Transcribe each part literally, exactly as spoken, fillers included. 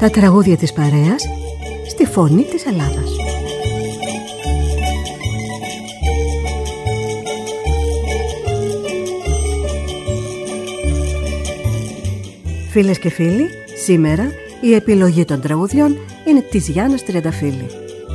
Τα τραγούδια της παρέας στη φωνή της Ελλάδας. Φίλες και φίλοι, σήμερα η επιλογή των τραγουδιών είναι της Γιάννας Τριανταφύλλη.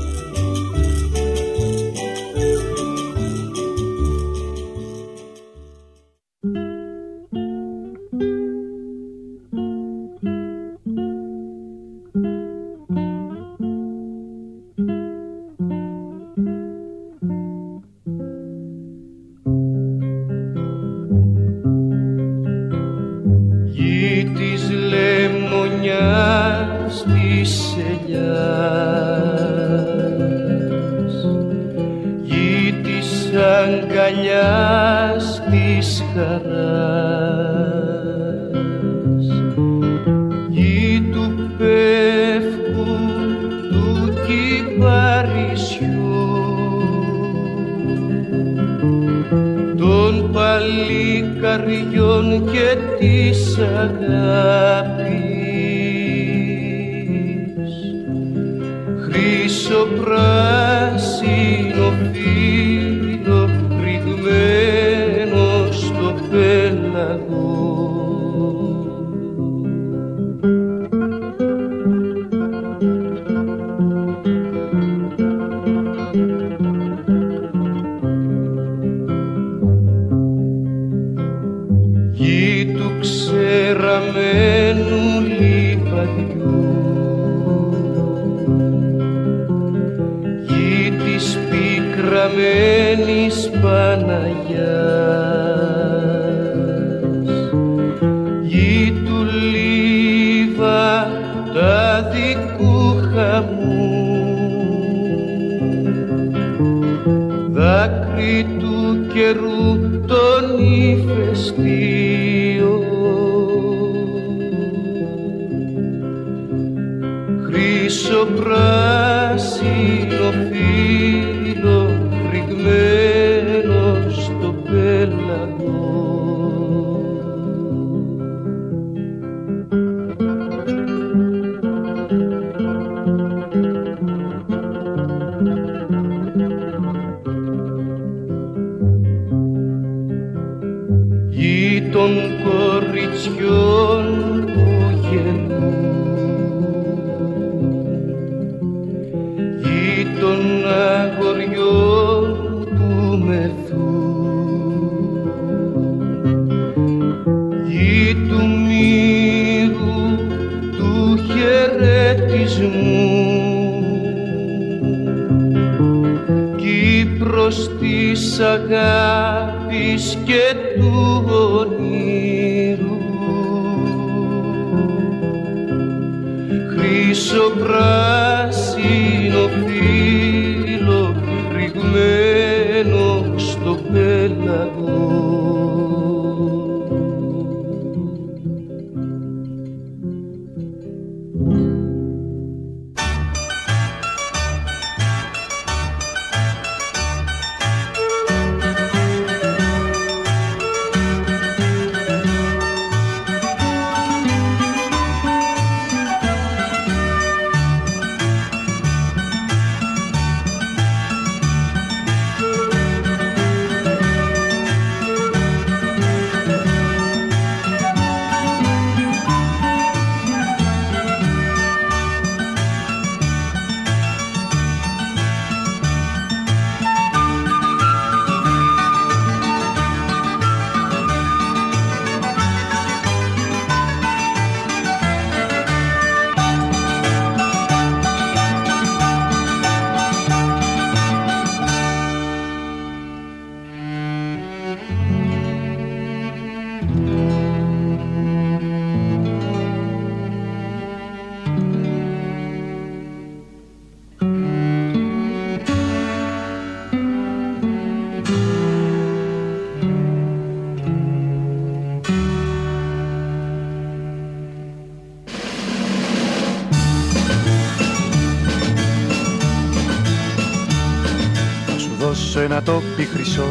Ένα τόπι χρυσό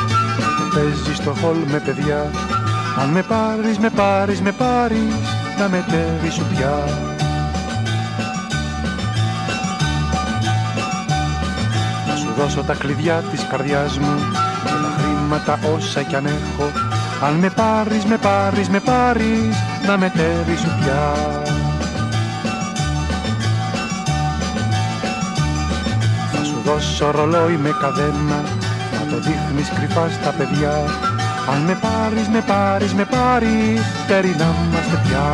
παίζει στο χολ με παιδιά. Αν με πάρεις, με πάρεις, με πάρεις, να μετέβει σου πια. δώσω τα κλειδιά της καρδιάς μου και τα χρήματα όσα κι αν έχω. Αν με πάρεις, με πάρεις, με πάρεις, να μετέβει σου πια. Θα σου δώσω ρολόι με καδένα, να το δείχνεις κρυφά στα παιδιά. Αν με πάρεις, με πάρεις, με πάρεις, περινάμαστε πια.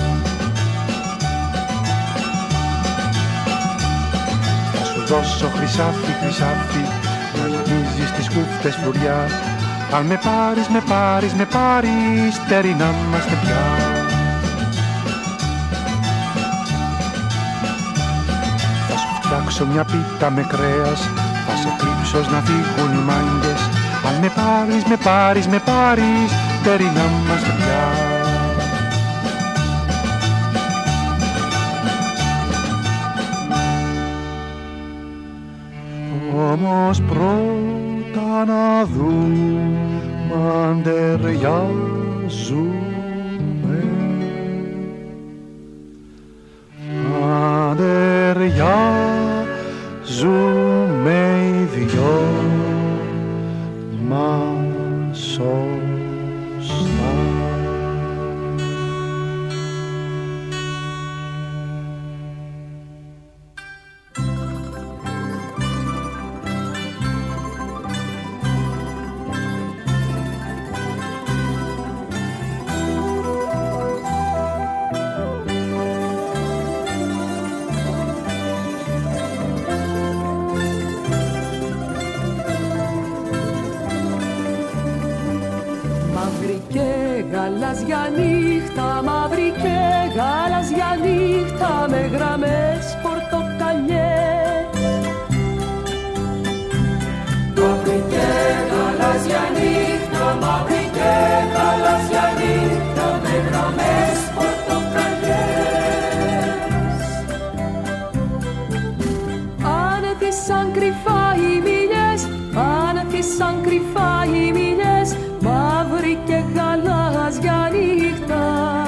Θα σου δώσω χρυσάφι, χρυσάφι, να γεμίζεις τις κούφτες φλουριά. Αν με πάρεις, με πάρεις, με πάρεις, περινάμαστε πια. Θα σου φτιάξω μια πίτα με κρέας, θα σε κρύψω να φύγουν οι μάγκες. Αν με πάρεις, με πάρεις, με πάρεις, περινάμαστε πια. Όμως πρώτα να δούμε αν ταιριάζουμε, αν ταιριάζουμε οι δυο μας σωστά. Γαλάζια νύχτα, μαύρη και γαλάζια νύχτα, με γραμμές πορτοκαλιές. Μαύρη και γαλάζια νύχτα, μαύρη και γαλάζια νύχτα, με γραμμές πορτοκαλιές. Άνεθισαν κρυφά οι μήλιες, άνεθισαν κρυφά οι μήλιες, μαύρη και γαλάζια νύχτα.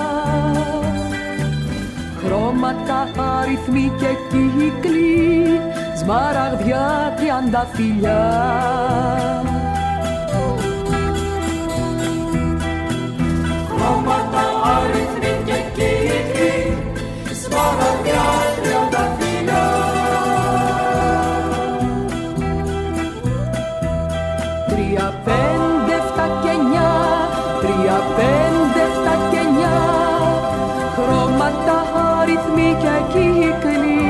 Χρώματα, αριθμοί και κύκλοι, σμαραγδιά τριανταφυλλιά. Χρώματα, αριθμοί και κύκλοι, σμαραγδιά τριανταφυλλιά. Τρία, πέντε, εφτά και εννιά, τρία, πέντε, εφτά και εννιά, χρώματα, αριθμοί και κύκλοι.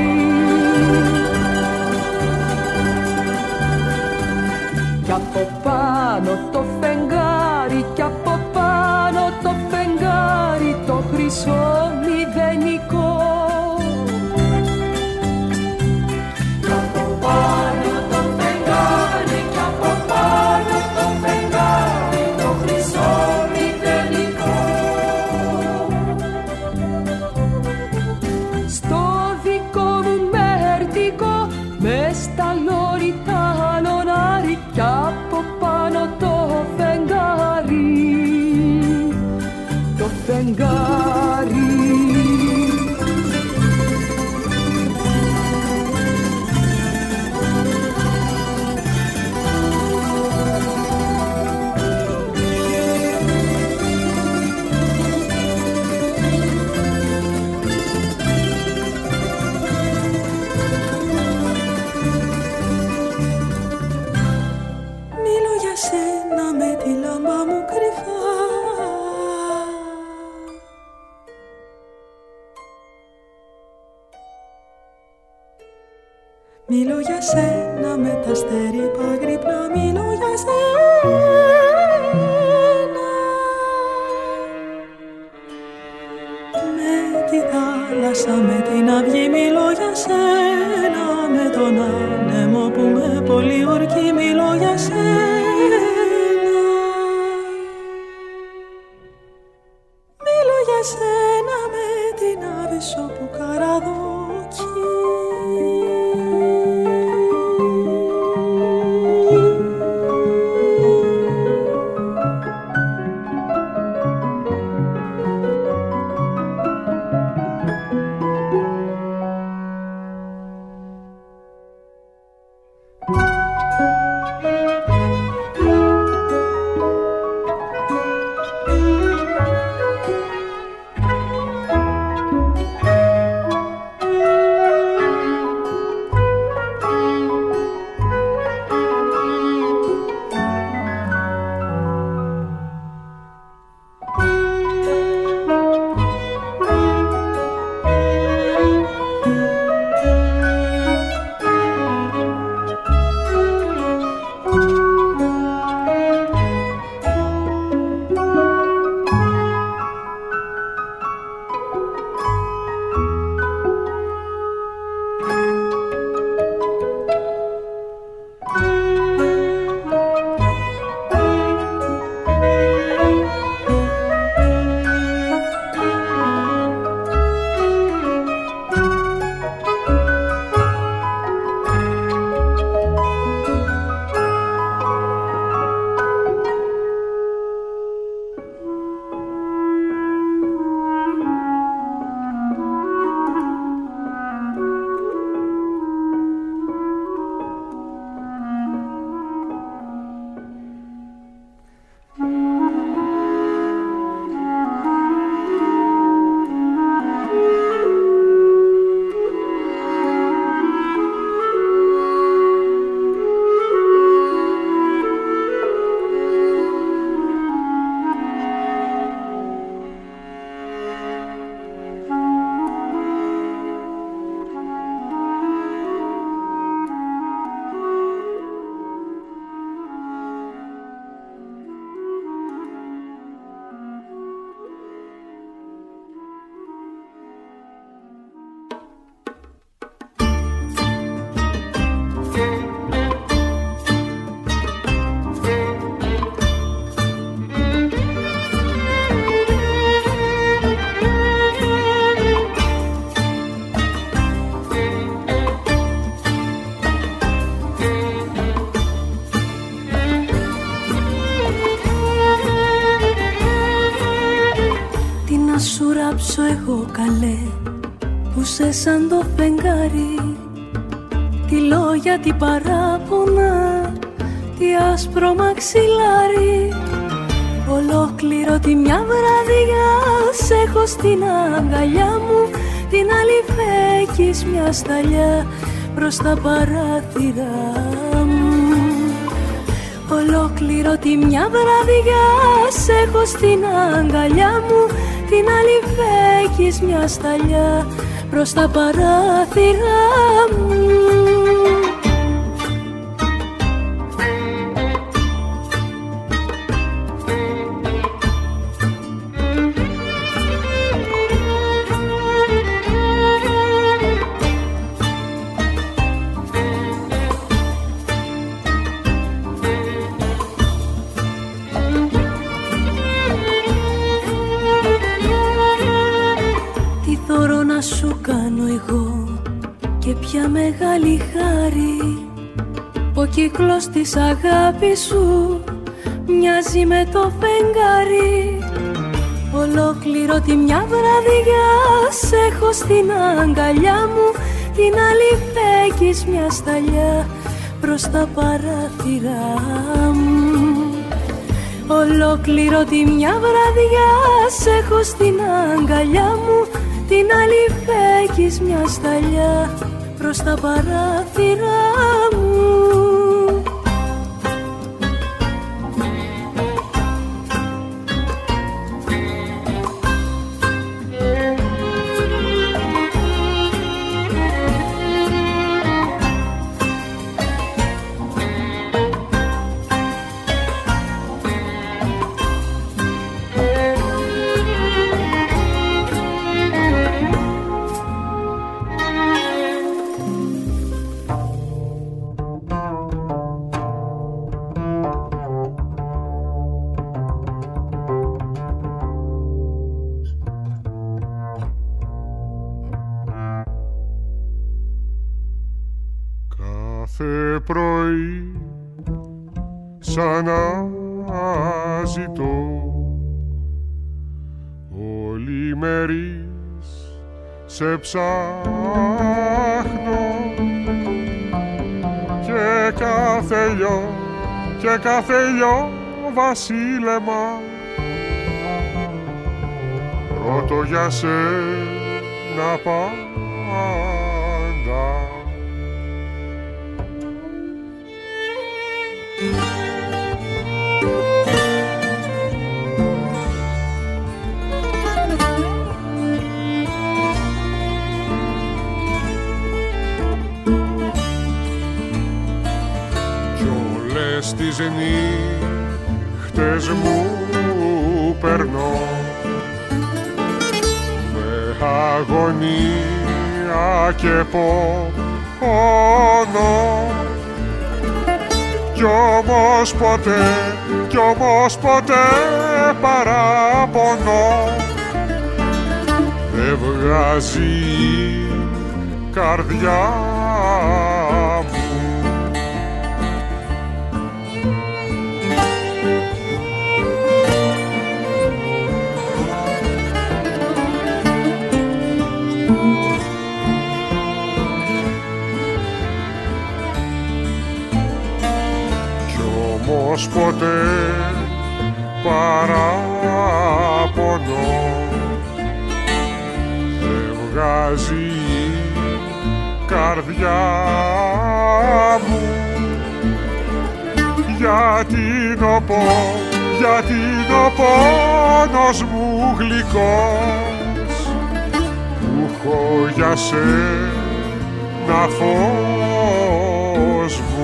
Κι από πάνω το φεγγάρι, κι από πάνω το φεγγάρι, το χρυσό μηδενικό. Κι από πάνω το φεγγάρι, κι από πάνω το φεγγάρι, το χρυσό μηδενικό. Στο δικό μου μερτικό, μες στα λόρυτα λονάρι, κι από πάνω το φεγγάρι, το φεγγάρι. Μίλω για σένα με τη λάμπα μου κρυφά, μιλώ για σένα με τα αστέρια παγρύπνα, μιλώ για σένα με τη θάλασσα, με την αυγή, μιλώ για σένα με τον άνεμο που με πολιορκεί, μιλώ για σένα, μιλώ για σένα με την άβυσσο που καραδόκει. εγώ καλέ που σε σαν το φεγγάρι, τι λόγια, τι παράπονα, τι άσπρο μαξιλάρι. Ολόκληρο τη μια βραδιά σ' έχω στην αγκαλιά μου, την άλλη φέκεις μια σταλιά προς τα παράθυρα μου. Ολόκληρο τη μια βραδιά σ' έχω στην αγκαλιά μου, την άλλη φέκεις μια σταλιά προς τα παράθυρα μου. Ποια μεγάλη χάρη, ο κύκλος της αγάπης σου μοιάζει με το φεγγάρι. Ολόκληρο τη μια βραδιά σ' έχω στην αγκαλιά μου, την άλλη φέκεις μια σταλιά προς τα παράθυρα μου. Ολόκληρο τη μια βραδιά σ' έχω στην αγκαλιά μου, την άλλη φέκεις μια σταλιά προς τα παράθυρα μου. Κάθε πρωί σαν να ζητώ ολημερής σε ψάχνω και κάθε λιό και κάθε λιό βασίλεμα ρωτώ για σένα πάντα. Κι όλες τις νύχτες μου περνώ με αγωνία και πόνο. Κι όμως ποτέ, κι όμως ποτέ παράπονο δεν βγάζει η καρδιά μου. Όμως ποτέ παράπονο δεν βγάζει η καρδιά μου. Γιατί ο πό, γιατί ο πόνος μου γλυκός που έχω για σένα φως μου.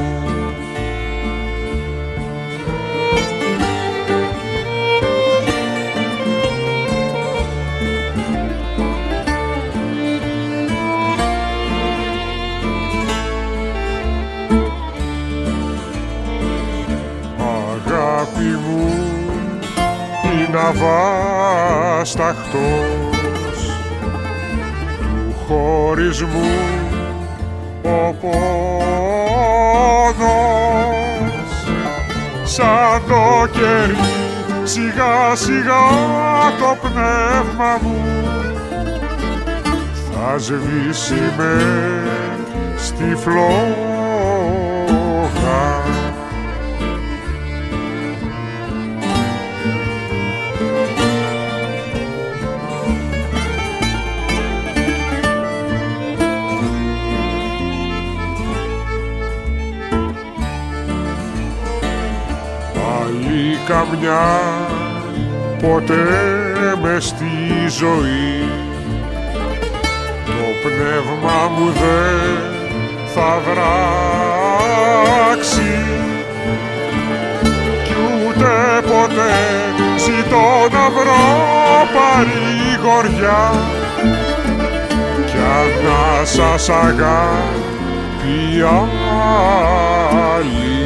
Είναι αβάσταχτος του χωρισμού ο πόνος, σαν το κερί σιγά σιγά το πνεύμα μου θα σβήσει με στη φλόγα. Πάλι καμιά ποτέ μες στη ζωή το πνεύμα μου δεν θα βράξει κι ούτε ποτέ ζητώ να βρω παρηγοριά κι αν να σας αγάπη άλλη.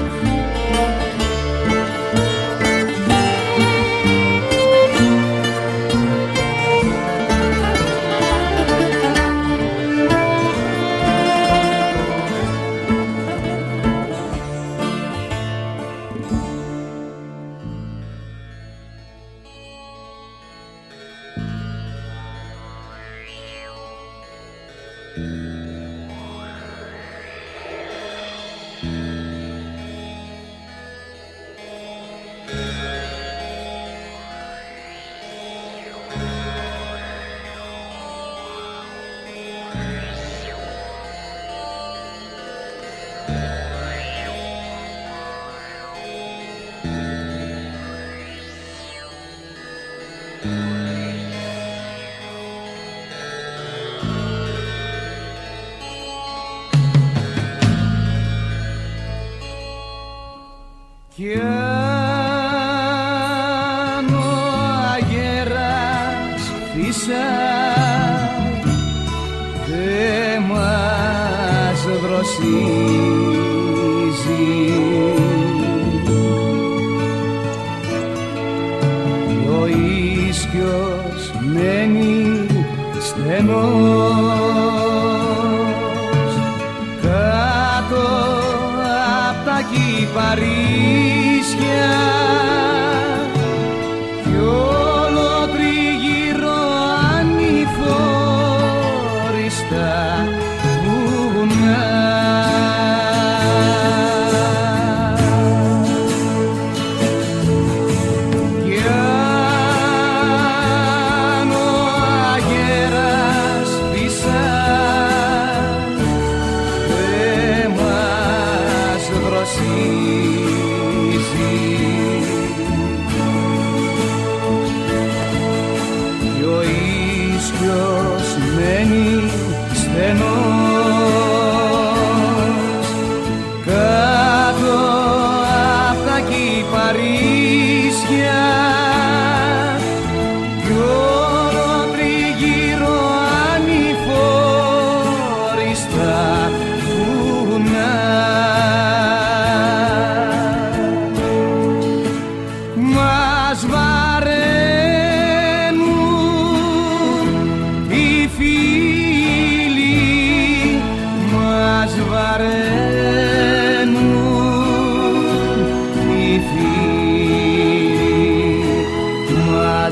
Κι αν ο αγέρας φύσαει δε μας δροσίζει κι ο ίσκιος μένει στενός κάτω απ' τα κυπαρίσια κι όλο τριγύρω ανηφόριστα βουνά. Κι αν ο αγέρας φύσαει δε μας δροσίζει κι ο ίσκιος μένει στενός κάτω απ' τα κυπαρίσια κι όλο τριγύρω ανηφόριστα βουνά. Μας βαραίνουν οι φίλοι, μας βαραίνουν οι φίλοι, μας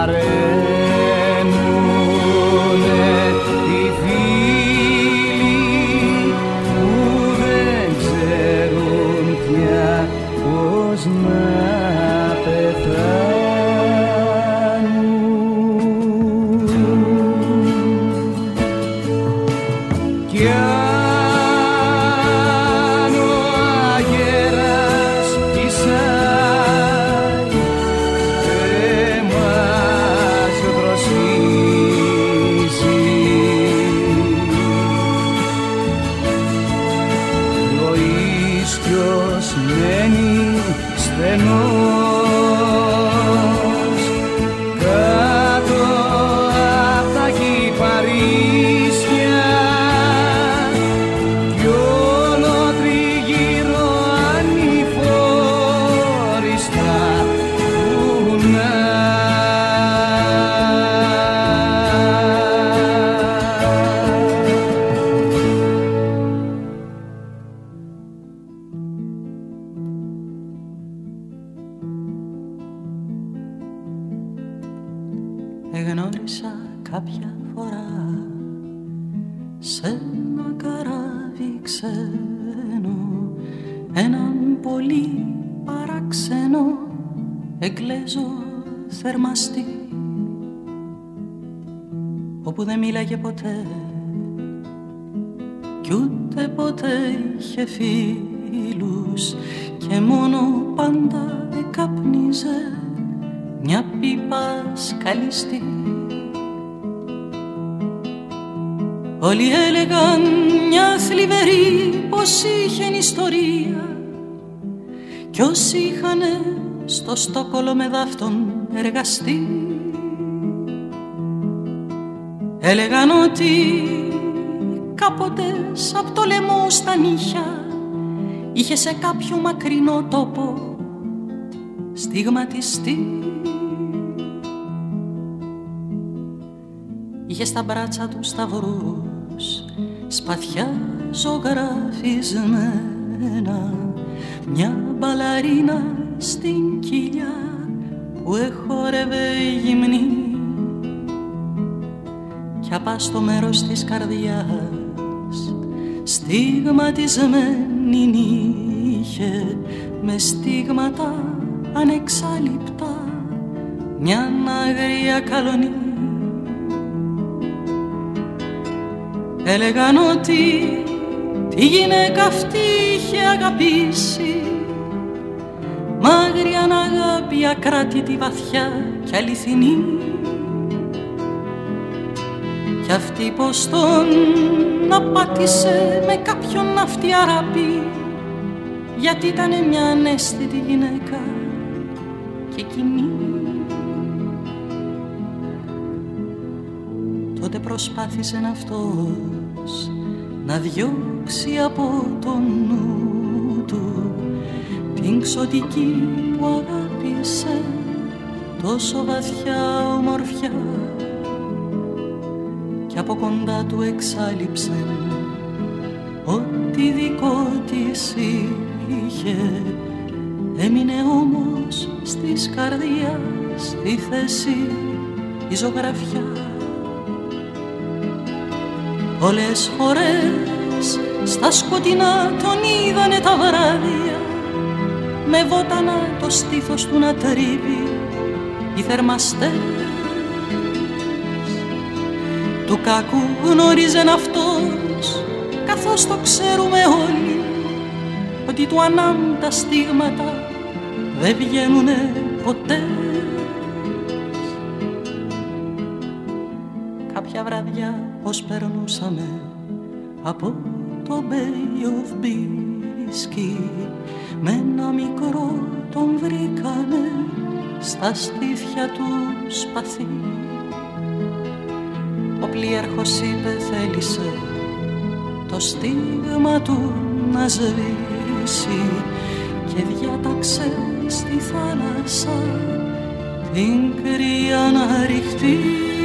βαραίνουνε οι φίλοι που δεν ξέρουν πια πώς να κι αν ο αγέρας φυσάει δε μας δροσίζει κι ο ίσκιος μένει στενός κάτω απ' τα κυπαρίσια κι όλο τριγύρω ανηφόριστα βουνά. ξένο, έναν πολύ παράξενο εγγλέζο θερμαστή, όπου δεν μίλαγε ποτέ κι ούτε ποτέ είχε φίλους και μόνο πάντα εκαπνίζε μια πίπα σκαλιστή. Όλοι έλεγαν μια θλιβερή πως είχεν ιστορία κι όσοι είχανε στο Στόκολο με δάφτον εργαστεί έλεγαν ότι κάποτε απ' το λαιμό στα νύχια είχε σε κάποιο μακρινό τόπο στιγματιστεί. Είχε στα μπράτσα του σταυρούς σπαθιά ζωγραφισμένα, μια μπαλαρίνα στην κοιλιά που εχόρευε γυμνή κι απά στο μέρος της καρδιάς στιγματισμένη είχε με στίγματα ανεξάλειπτα μια αγρία καλονή. Έλεγαν ότι τη γυναίκα αυτή είχε αγαπήσει μάγριαν αγάπη ακράτητη, βαθιά κι αληθινή κι αυτή πως τον απάτησε με κάποιον αυτή αγάπη γιατί ήτανε μια ανέστητη γυναίκα και κοινή. Τότε προσπάθησε αυτός να διώξει από το νου του την ξωτική που αγάπησε τόσο βαθιά ομορφιά κι από κοντά του εξάλειψε ό,τι δικό της είχε. Έμεινε όμως στις καρδιάς τη θέση η ζωγραφιά. Όλες φορές στα σκοτεινά τον είδανε τα βράδια με βότανα το στήθος του να τρίβει οι θερμαστές. Του κακού γνώριζεν αυτός καθώς το ξέρουμε όλοι ότι του ανάμ τα στίγματα δεν βγαίνουνε ποτέ. Κάποια βραδιά πως περνούσαμε από το Bay of Biscay με ένα μικρό τον βρήκανε στα στήθια του σπαθί. Ο πλοίαρχος είπε θέλησε το στίγμα του να σβήσει και διάταξε στη θάλασσα την κρύα να ρηχτεί.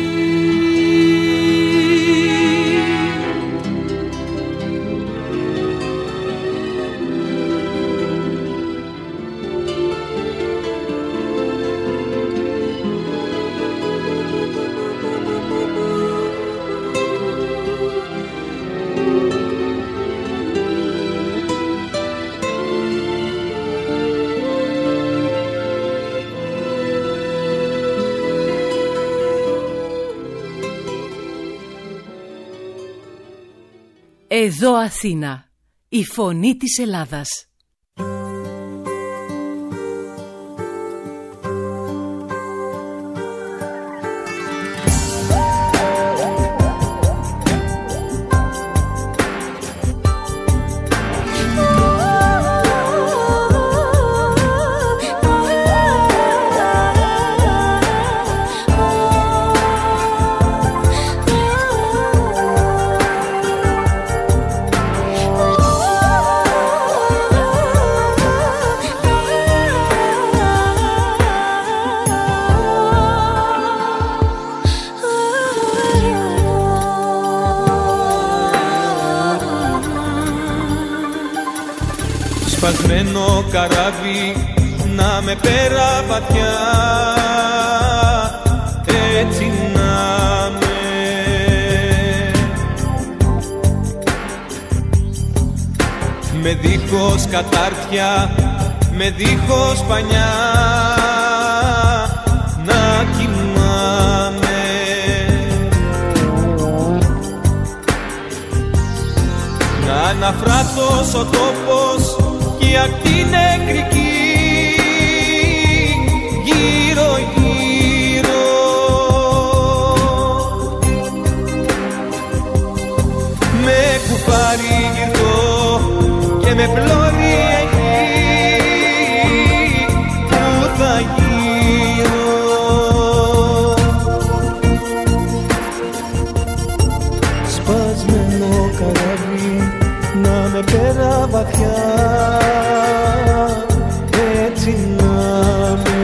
Εδώ Αθήνα, η φωνή της Ελλάδας. Σπασμένο καράβι να με πέρα βαθιά, έτσι να με. με δίχως κατάρτια, με δίχως πανιά να κοιμάμαι. Να αναφράτως ο τόπος κι η ακτή νεκρική γύρω γύρω. Με κουφάρι γυρτό και με πλώρη εκεί που θα γύρω. Σπασμένο καράβι να με πέρα βαθιά, έτσι να με.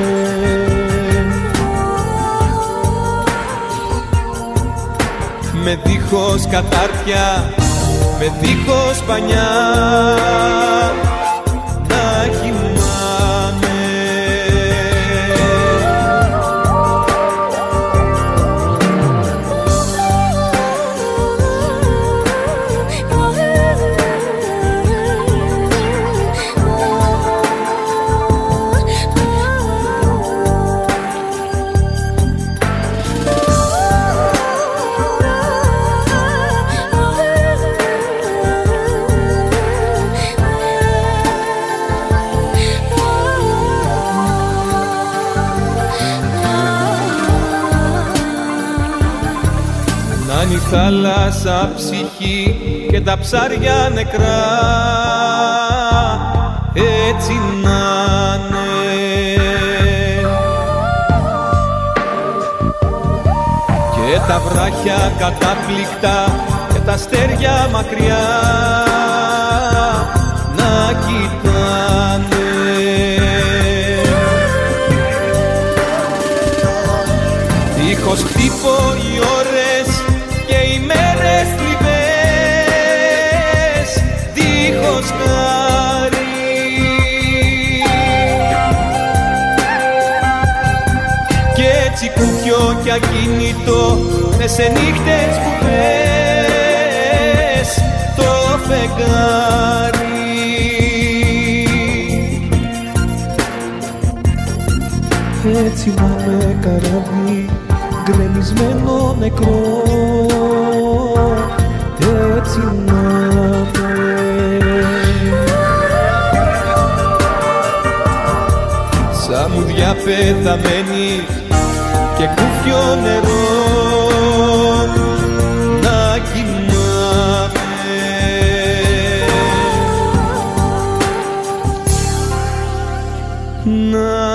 Με δίχως κατάρτια, με δίχως πανιά να κοιμάμαι. Η θάλασσα ψυχή και τα ψάρια νεκρά, έτσι να'ναι. Και τα βράχια κατάπληκτα και τα αστέρια μακριά να κοιτάνε. Δίχως χτύπω οι ώρες και οι μέρες θλιβές, δίχως χάρη. Κι έτσι κουπιό κι ακίνητο μες σε νύχτες που θες το φεγγάρι. Έτσι να με καράβι γκρεμισμένο νεκρό, έτσι να με. Σαν μουδιά πεθαμένη και κούφιο νερό να κοιμάμαι. Να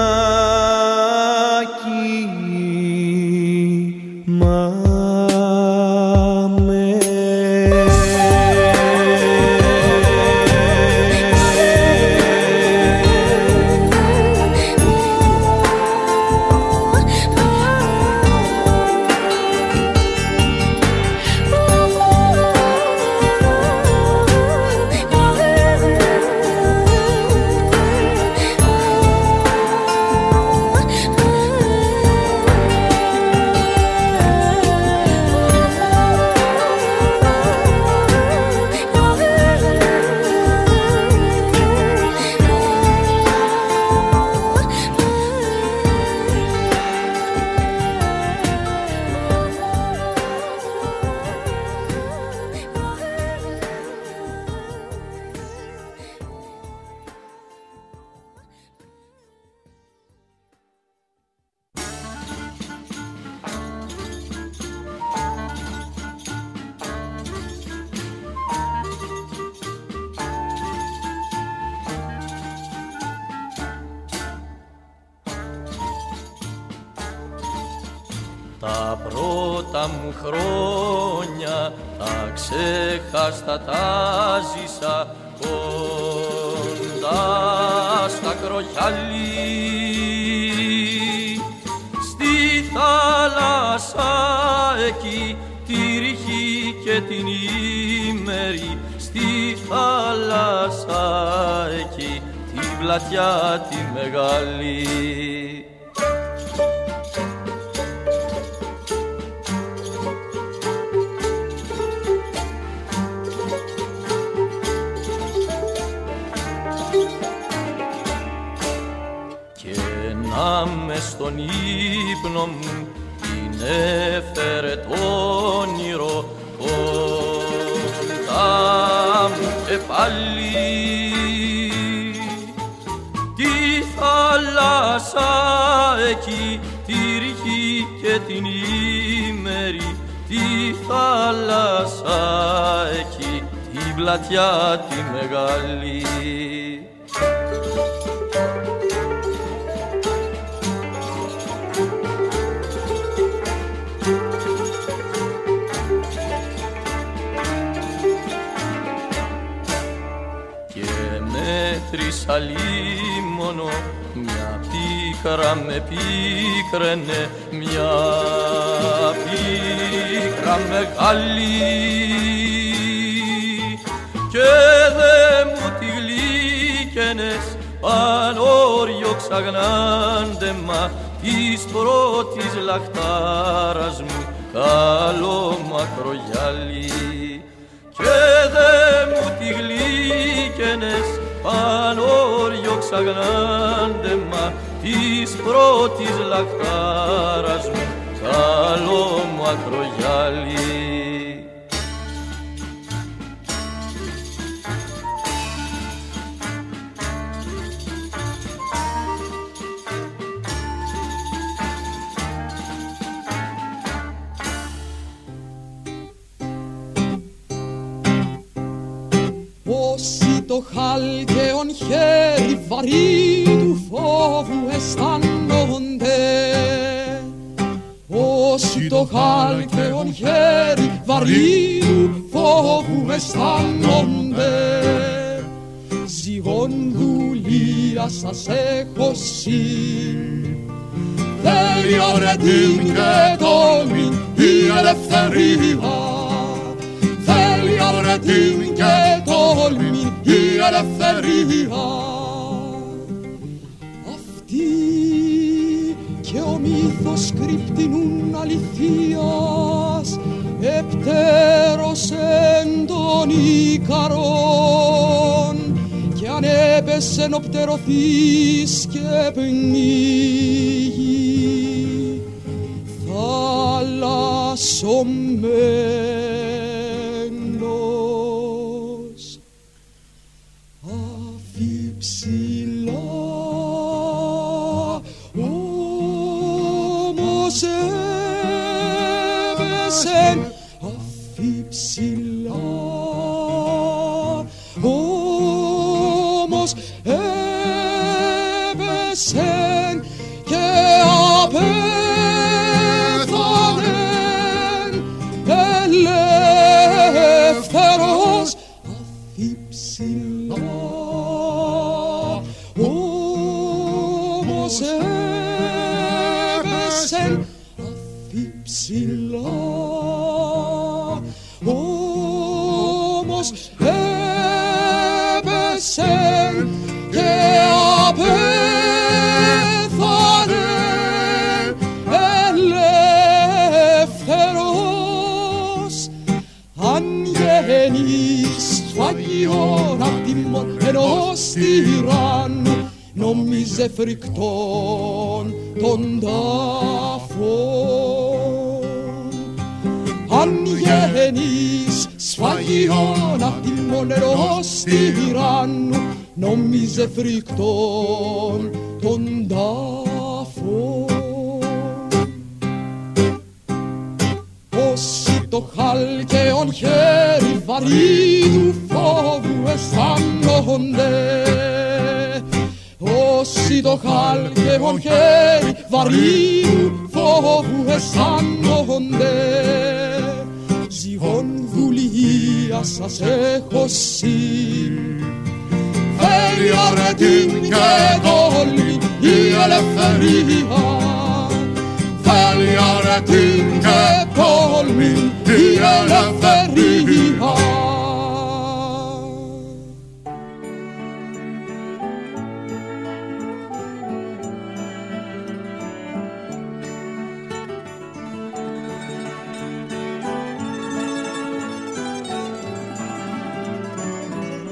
Τα πρώτα μου χρόνια τα ξέχαστα τα ζήσα κοντά στα Κροχιάλι, στη θάλασσα εκεί τη ρηχή και την ημέρη, στη θάλασσα εκεί την πλατιά τη μεγάλη. μες στον ύπνο μου είναι έφερε το όνειρο κοντά μου και πάλι τη θάλασσα εκεί, τη ρηχή και την ημέρη, τη θάλασσα εκεί, την πλατιά τη μεγάλη. Μέτρησα λίμωνο, μια πίκρα με πίκραινε, μια πίκρα μεγάλη και δε μου τη γλύκαινες πανόριο ξαγνάντεμα της πρώτης λαχτάρας μου καλό μακρογιάλι και δε μου τη γλύκαινες πανόριο ξαγνάντεμα της πρώτης λαχτάρας μου καλό μου ακρογιάλι. Όσοι το χάλκεον χέρι βαρύ του φόβου αισθάνονται, όσοι το χάλκεον χέρι βαρύ του φόβου αισθάνονται, ζυγόν δουλεία σας έχω συν. Θέλει ωρετήν και τόλμη η ελευθερία, θέλει ωρετήν και τόλμη η ελευθερία. Αυτή και ο μύθος κρυπτινούν αληθείας επτέρος εν τον Ικαρόν και αν έπεσεν οπτερωθείς και πνίγει θαλασσωμένος αφιψηλά όμως έπεσεν αφιψηλά όμως έπεσεν και απέθανεν ελεύθερος αφιψηλά όμως έπεσεν αφιψηλά όμως έπεσεν και απέθανεν ελεύθερος. Αν γεννείς στο Αγιόν απ' τιμών ενός τυράννου νόμιζε φρικτόν τον τάφον. Αν γεννείς σφαγιόν απ' τιμών ενός τυράννου νόμιζε φρικτόν τον τάφον. Όσοι το χάλκεον χέρι βαρύ του φόβου αισθάνονται, όσοι το χάλκεον χέρι βαρύ του φόβου αισθάνονται, ζυγόν δουλεία σας έχω συν. Θέλει αρετήν και τόλμη η ελευθερία, θέλει αρετήν και τόλμη η ελευθερία.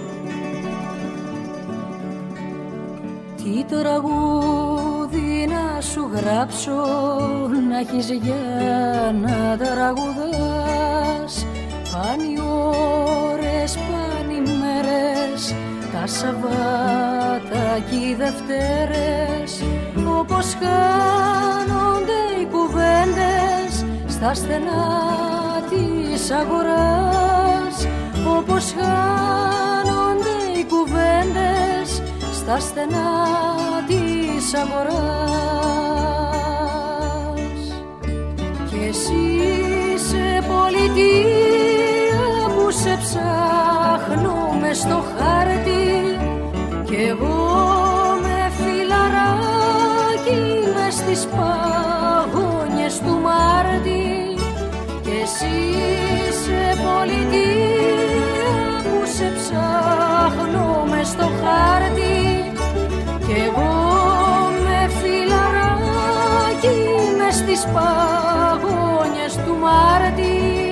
Τι τραγούδι να σου γράψω να έχεις για να τραγουδάς. Πάνε οι ώρες, πάνε οι μέρες, τα Σαββάτα κι οι Δευτέρες, όπως χάνονται οι κουβέντες στα στενά της αγοράς, όπως χάνονται οι κουβέντες στα στενά της αγοράς. Κι εσύ σε πολιτεία που σε ψάχνω μες στο χάρτη, κι εγώ με φιλαράκι μες στις παγόνιες του Μάρτη. Κι εσύ σε πολιτεία που σε ψάχνω μες στο χάρτη, κι εγώ με φιλαράκι μες στις παγόνιες του Μάρτη.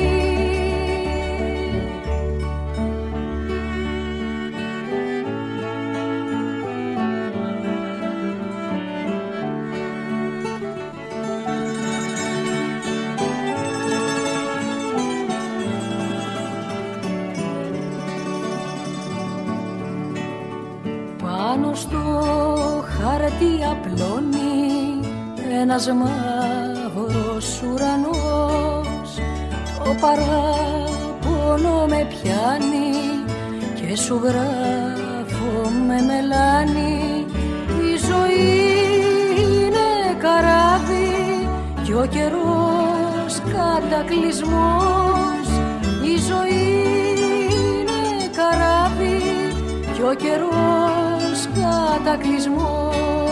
Πάνω στο χάρτη απλώνει ένας μαύρος ουρανός, το παράπονο με πιάνει και σου γράφω με μελάνι. Η ζωή είναι καράβι κι ο καιρός κατακλυσμός. Η ζωή είναι καράβι κι ο καιρός κατακλυσμός.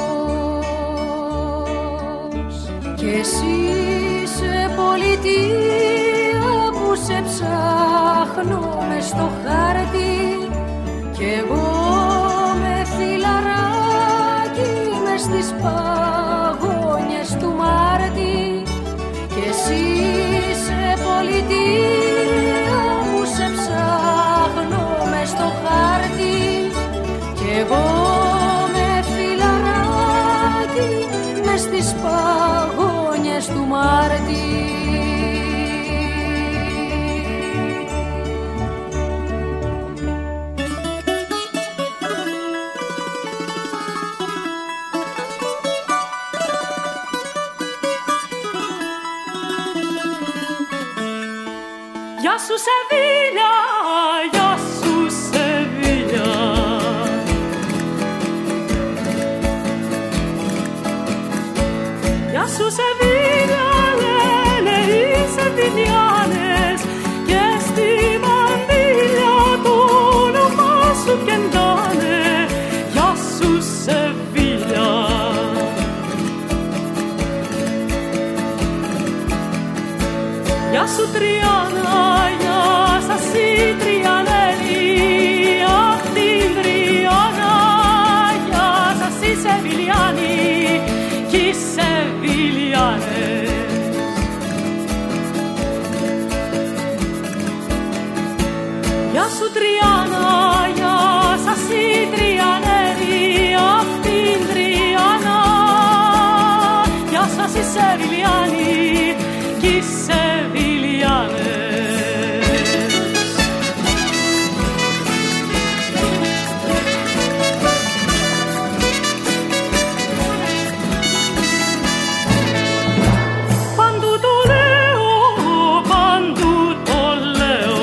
Κι εσύ σε πολιτεία που σε ψάχνω μες στο χάρτη, κι εγώ με φιλαράκι μες στις παγόνιες του Μάρτη. Κι εσύ σε πολιτεία που σε ψάχνω μες στο χάρτη, κι εγώ με φιλαράκι μες στις παγόνιες του Μάρτη. Γεια σου Σεβίλια, γεια σου Σεβίλια. Γεια σου Σεβίλια, λένε οι Σεβιλιάνες, και στη μαντήλια το όνομά σου κεντάνε. Γεια σου Σεβίλια. Γεια σου Τριάννα, γεια σας οι Τριανέλοι, απ' την Τριάννα, γεια σας οι Σεβιλιάνοι κι οι Σεβιλιάνες. Γεια σου Τριάννα, γεια σας οι Τριανέλοι, απ' την Τριάννα, γεια σας οι Σεβιλιάνοι κι οι Σεβιλιάνες. Παντού το λέω, παντού το λέω,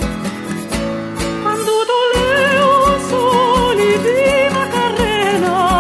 παντού το λέω σ' όλη τη Μακαρένα.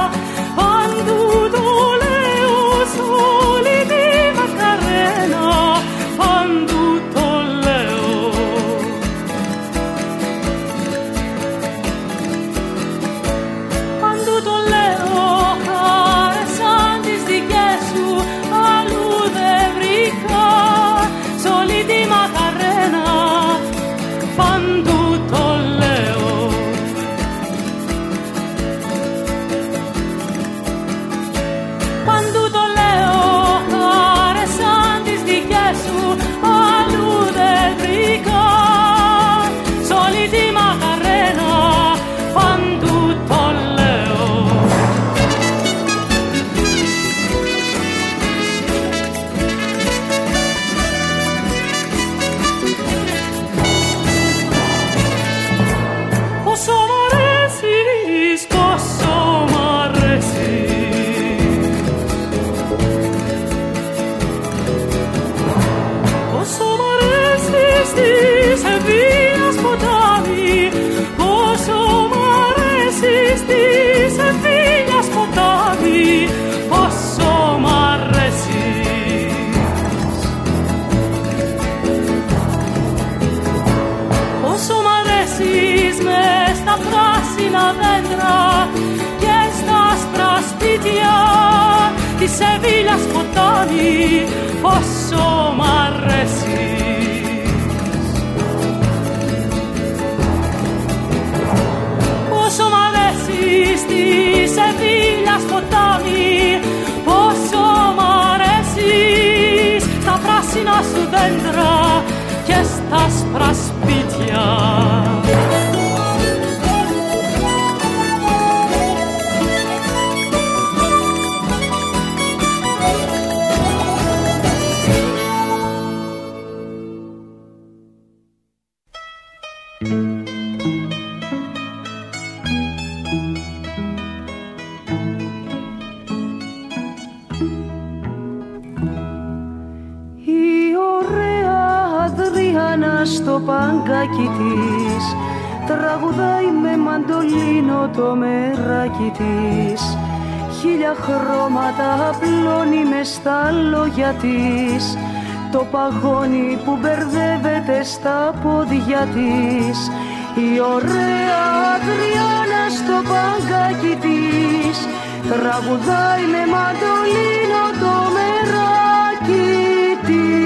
στα πράσινα δέντρα και στα άσπρα σπίτια της Σεβίλιας ποτάμι, πόσο μ' αρέσει. Πόσο μ' αρέσει στη Σεβίλιας ποτάμι, πόσο μ' αρέσει στα πράσινα σου δέντρα και στα άσπρα σπίτια. Στο παγκάκι της τραγουδάει με μαντολίνο το μεράκι της, χίλια χρώματα απλώνει μες στα λόγια της, το παγόνι που μπερδεύεται στα πόδια της. Η ωραία Αδριάνα στο παγκάκι της τραγουδάει με μαντολίνο το μεράκι της.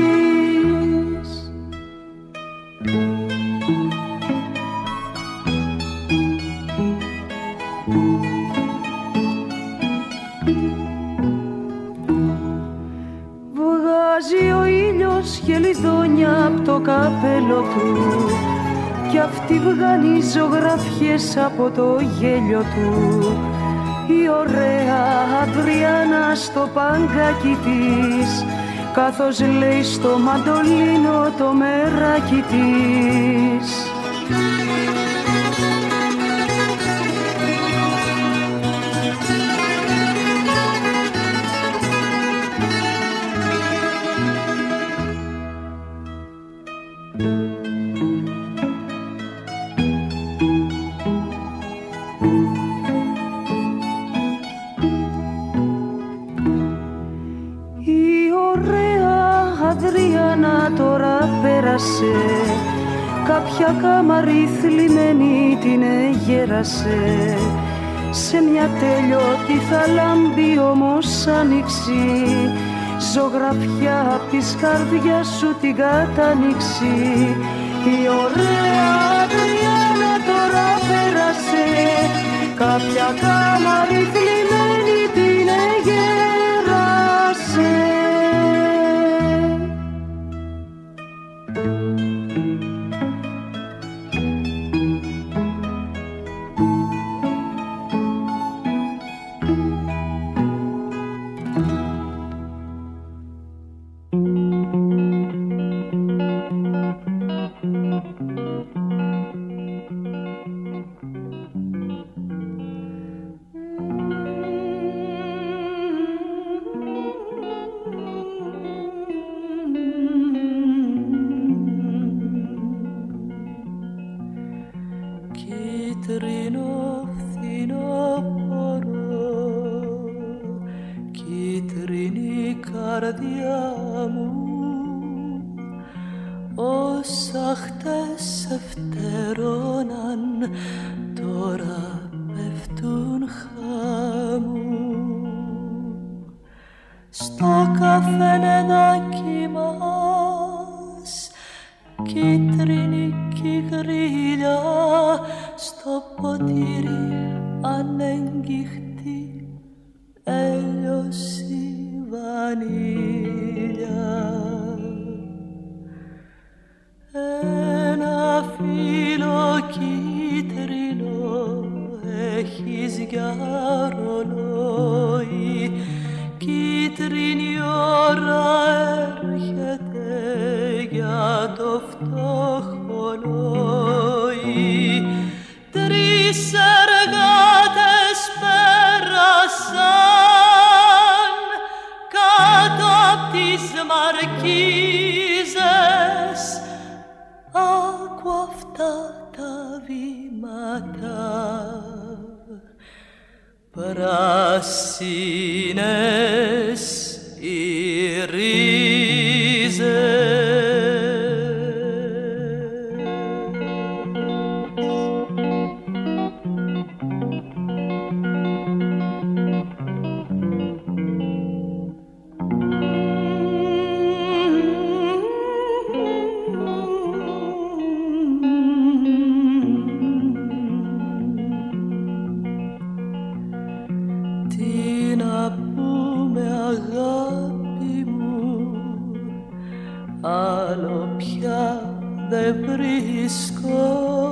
Βγάζει ο ήλιος γελιδόνια απ' το καπέλο του κι αυτή βγάνει ζωγραφιές από το γέλιο του. Η ωραία Αδριάνα στο παγκάκι της καθώς λέει στο μαντολίνο το μεράκι της. Κάποια κάμαρη θλιμμένη την εγέρασε, σε μια τέλειωτη θα λάμπει όμως άνοιξη, ζωγραφιά απ' της καρδιάς σου την κατάνοιξη. Η ωραία Αδριάνα τώρα πέρασε, κάποια κάμαρη θλιμμένη την εγέρασε. Πράσινες οι ρίζες. δε βρίσκω,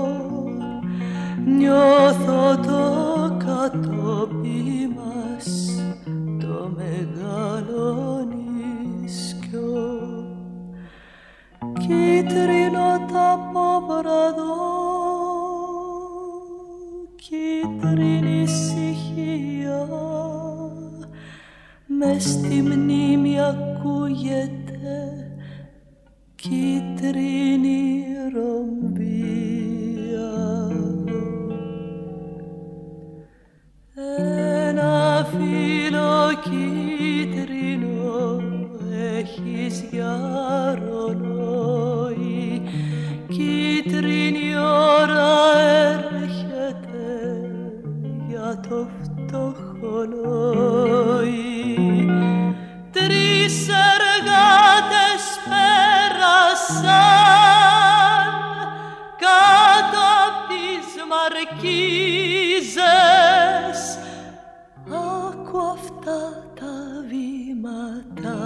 νιώθω το κατόπι μας το μεγάλο νησκιό. Κίτρινο ταποβραδό, κίτρινη ησυχία, μες στη μνήμη ακούγεται κίτρινη ρομπία. Ένα φύλλο κίτρινο έχεις για ρολόι, κίτρινη ώρα έρχεται για το φτωχολόι. Τρεις εργάτες πέρασαν κάτω απ' τις μαρκίζες. Άκου αυτά τα βήματα,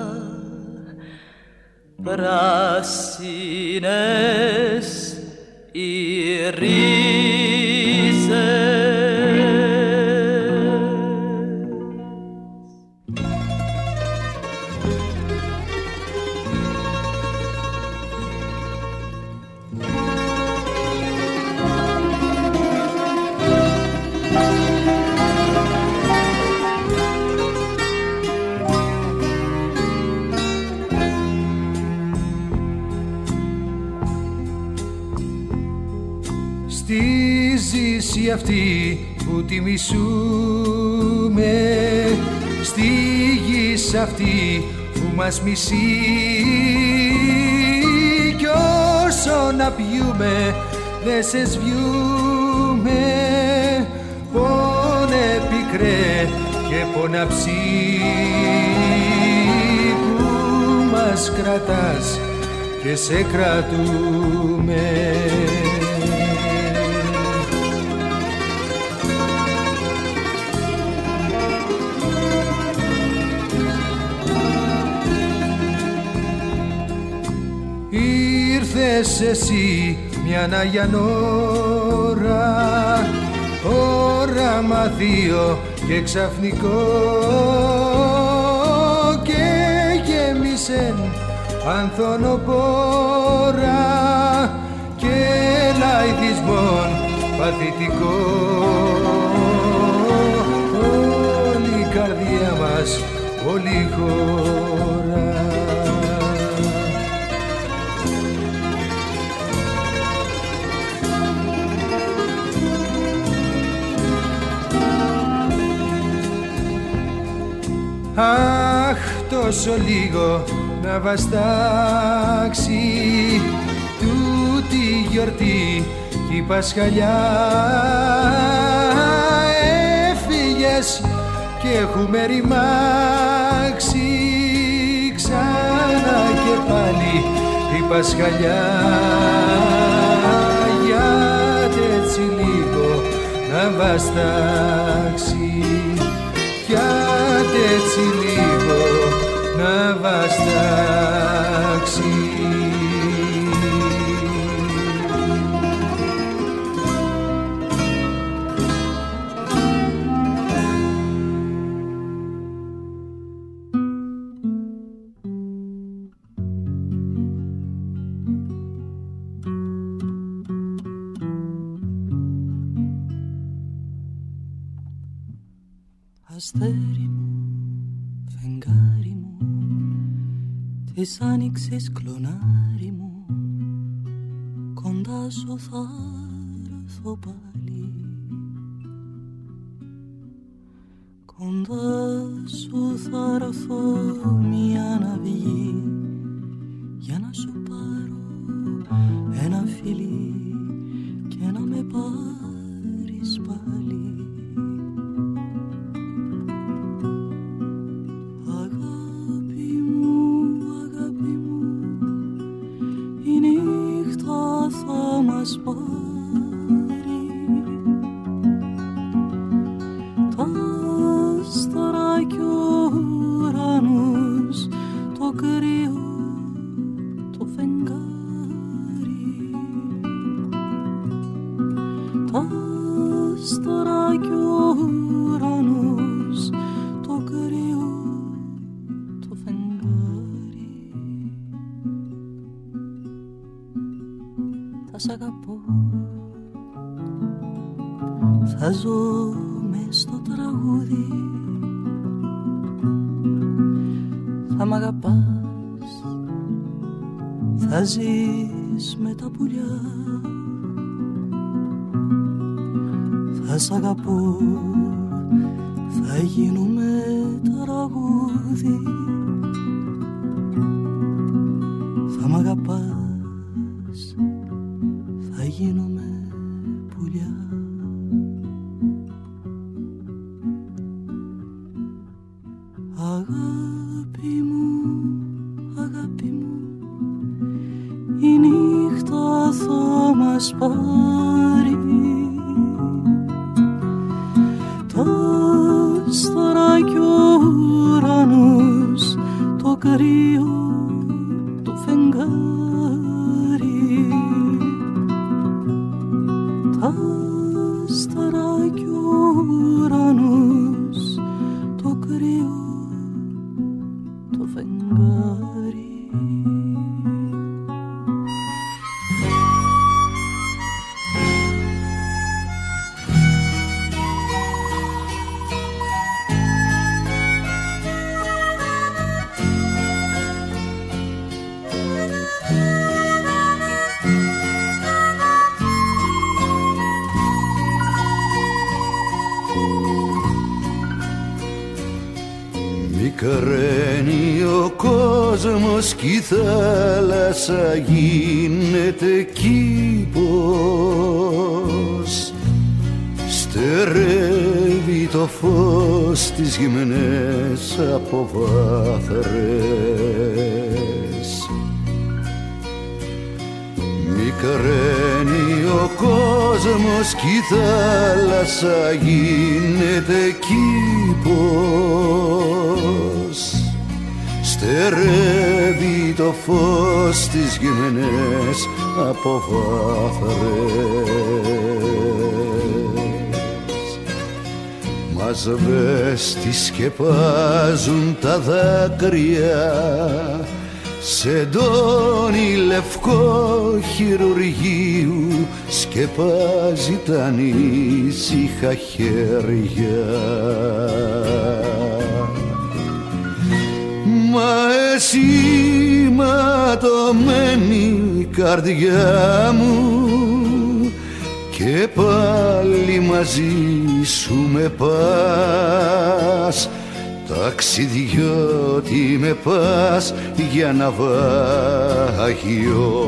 πράσινες οι ρίζες. Στη ζήση αυτή που τη μισούμε, στη γη σ' αυτή που μας μισεί, κι όσο να πιούμε δε σε σβιούμε, πόνε πικρέ και ποναψί που μας κρατάς και σε κρατούμε. Ήρθες εσύ μια Αγιαν ώρα, όραμα θείο και ξαφνικό, και γέμισεν ανθονοπόρα και λαϊδισμόν παθητικό. Όλη η καρδιά μας, όλη η χώρα. Αχ, τόσο λίγο να βαστάξει τούτη γιορτή κι η Πασχαλιά. Έφυγες και έχουμε ρημάξει ξανά και πάλι η Πασχαλιά. Γιατί έτσι λίγο να βαστάξει, κι έτσι λίγο να βαστάξει. Αστέρι μου, φεγγάρι μου, της άνοιξης κλονάρι μου, κοντά σου θα έρθω πάλι, κοντά σου θα έρθω μια να βγει, για να σου πάρω ένα φιλί και να με πάρεις πάλι. Μας πάρει τα άστρα κι ο ουρανός, το κρύο το φεγγάρι. άστρα κι ο ουρανός, το κρύο το φεγγάρι. Θα σ' αγαπώ, θα ζω μες στο τραγούδι, θα μ' αγαπάς, θα ζεις με τα πουλιά. Θα σ' αγαπώ, θα γίνουμε τραγούδι, θα μ' αγαπάς, θα γίνουμε πουλιά. Αγάπη μου, αγάπη μου, η νύχτα θα μας πάρει. Τα άστρα κι ο ουρανός, το κρύο το φεγγάρι. Τα άστρα κι ο ουρανός, το κρύο το φεγγάρι. Μικραίνει ο κόσμος κι η θάλασσα γίνεται κήπος. Στερεύει το φως τις γυμνές αποβάθρες. Μικραίνει ο κόσμος κι η θάλασσα γίνεται κήπος. Στερεύει το φως τις γυμνές αποβάθρες. Μαζβές σκεπάζουν τα δάκρυα, σε ντόνι λευκό χειρουργείου σκεπάζει τα ανήσυχα χέρια. Μα εσύ ματωμένη καρδιά μου, και πάλι μαζί σου με πας, ταξιδιώτη με πας για ναυάγιο.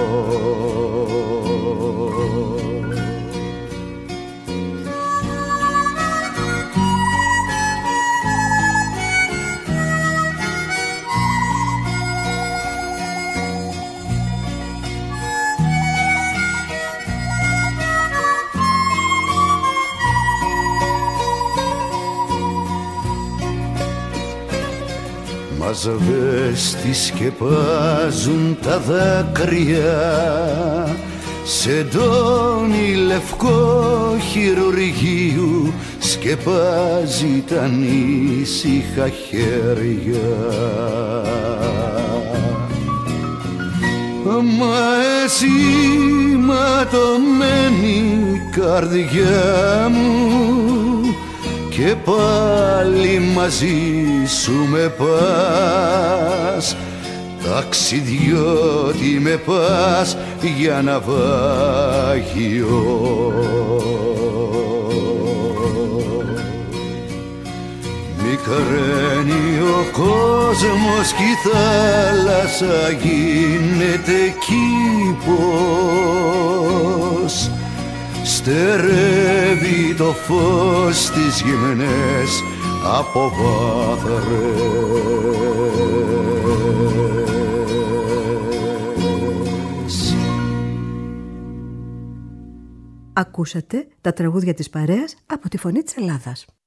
Μαζβές σκεπάζουν τα δάκρυα, σε ντόνι λευκό χειρουργείου σκεπάζει τα ανήσυχα χέρια. Μα εσύ ματωμένη καρδιά μου, και πάλι μαζί σου με πας, ταξιδιώτη με πας για ναυάγιο. Μικραίνει ο κόσμος κι η θάλασσα γίνεται κήπος. Στερεύει το φως τις γυμνές αποβάθρες. Ακούσατε τα τραγούδια της παρέας από τη Φωνή της Ελλάδας.